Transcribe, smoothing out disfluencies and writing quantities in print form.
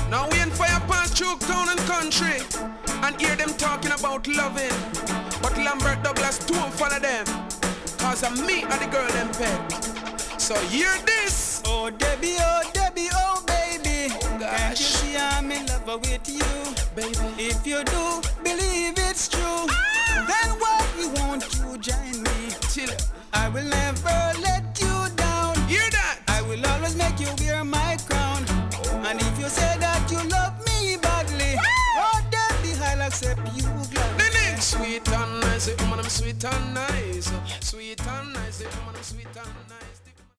Now we in fire pass through town and country and hear them talking about loving. But Lambert Douglas don't follow them, cause of me and the girl them pet. So hear this. Oh Debbie, oh baby. Oh, gosh. Can't you see I'm in love with you? Baby. If you do believe it's true, then why won't you join me? Chill. I will never let you down. Hear that? I will always make you wear my crown. And if you say that you love me badly, oh Debbie, I'll accept you gladly. The next sweet and nice, woman, I'm sweet and nice. Sweet and nice, woman, I'm sweet and nice.